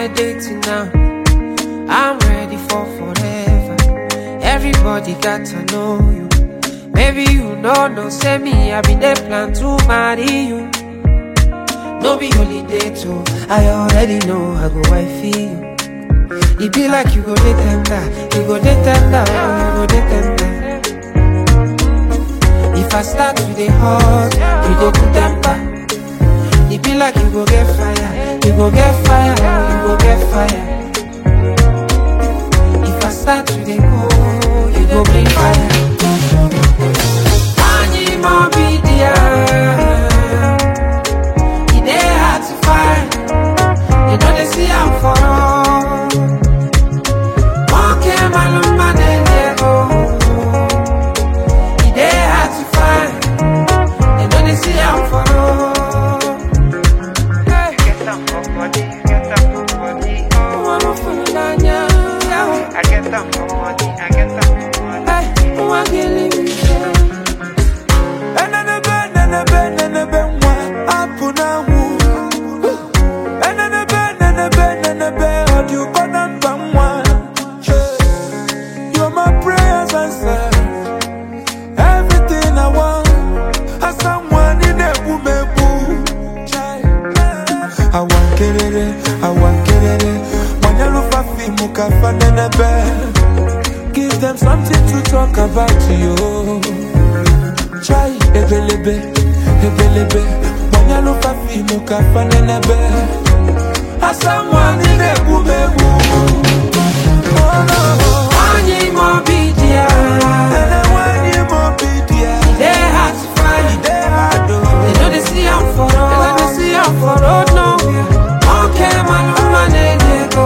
we're dating now. I'm ready for forever. Everybody got to know you. Maybe you know, say me, I been there plan to marry you. No be holiday too, I already know I go wifey you. It be like you go dey tender, you go dey tender, you go dey tender. If I start with the hot, you go put temper. It be like you go get fire, you go get fire, you go get fire. If I start with the cold, you go bring fire. Animo be there. It dey hard to find. You know they see I'm for all. Okay, malum man go. It dey hard to find. You know they see I'm for all. Get some for money, get some for money. Oh, I'm for Lanya. I get some for money, I get some for money. Hey, oh, I'm getting me. You're my prayers answered. Everything I want, as someone in a woman boo. I want it, I want it. When you look at me, muka fanene be. Give them something to talk about you. Try ebelebe, ebelebe. When you look at me, muka fanene be. As someone in a woman boo. Oh no. Animo be there. And when you more be there, They hard to find. they hard to. They know they see I'm for road. They know they see I'm for road nowhere. Okay, man, they go.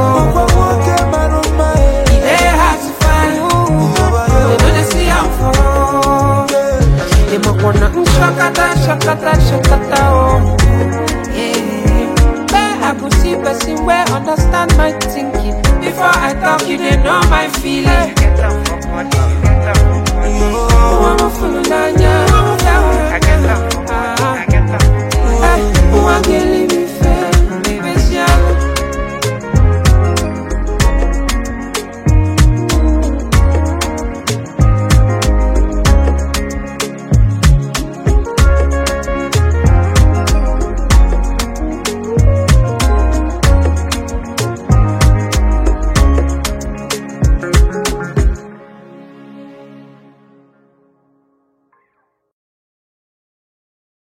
They hard to find. They know they see I'm for road. They might wanna shakata, shakata, shakata, oh. Yeah. Where I could see person where understand my thinking. Before I talk, you they know my feeling. Get some for money, get some for money. Oh, I'm a fool, Lanya. I get some for money, I get some for money. Oh, I'm getting